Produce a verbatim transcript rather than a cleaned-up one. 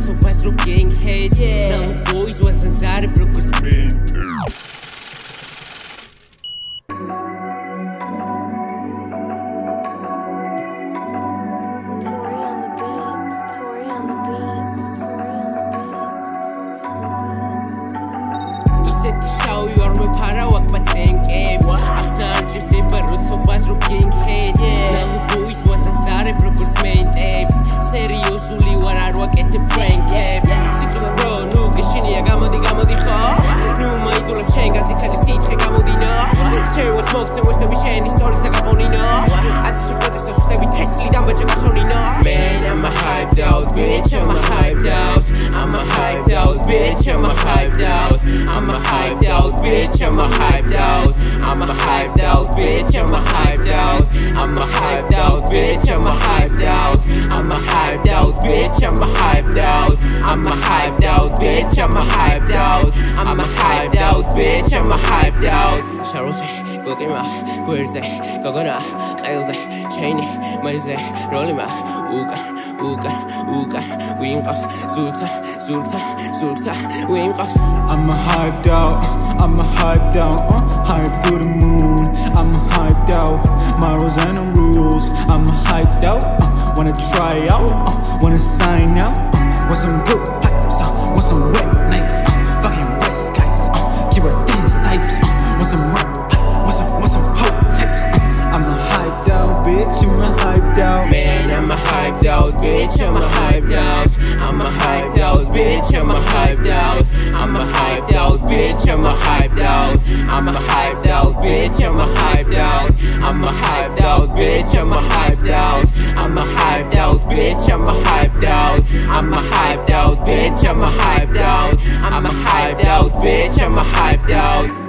rotobas ro gang heads Now the boys wasn't zare brokers man Set the show, you are my para walk my tank apes. Axan drifted but rotobas ro gang heads Now the boys wasn't zare brokers main tapes Seriously what I rock at the prank apps Sikla bro, nu geshiniya gamodi gamodi kha Nu maizulab shen gazitali sitxe gamodina Cherry was smokes and was the shiny stories sagabonina Ati shufrate so sustebi Tesla dambaja gasonina Man, I'm a hyped out bitch, I'm a hyped out I'm a hyped out bitch, I'm a hyped out I'm a hyped out bitch, I'm a hyped out I'm a hyped out bitch, I'm a hyped out I'm a hyped out bitch, I'm a hyped out I'm a hyped out bitch, I'm a hyped out I'm a hyped out bitch, I'm a hyped out I'm a hyped out bitch, I'm a hyped out Sharose, Gokima, Guerze, Gogona, Elze, Chainy, Maze, Rolima, Uga, Uga, Uga, Wingos, Zurta, Zurta, Zurta, Wingos I'm a hyped out, I'm a hyped out, uh, hyped to the moon. I'm a hyped out, my rules and the rules. I'm a hyped out, uh, wanna try out, uh, wanna sign out. Uh, want some good pipes, uh, want some wet nights, uh, fucking west guys, uh, keep our dance types, uh, want some rock pipe, want some, want some hoe types. Uh, I'm a hyped out, bitch, I'm a hyped out. Man, I'm a hyped out, bitch, I'm a hyped out I'm a hyped out, bitch, I'm a hyped out I'm a hyped out, bitch, I'm a hyped out I'm a hyped out, bitch, I'm a hyped out I'm a hyped out, bitch, I'm a hyped out I'm a hyped out, bitch, I'm a hyped out I'm a hyped out, bitch, I'm a hyped out I'm a hyped out, bitch, I'm a hyped out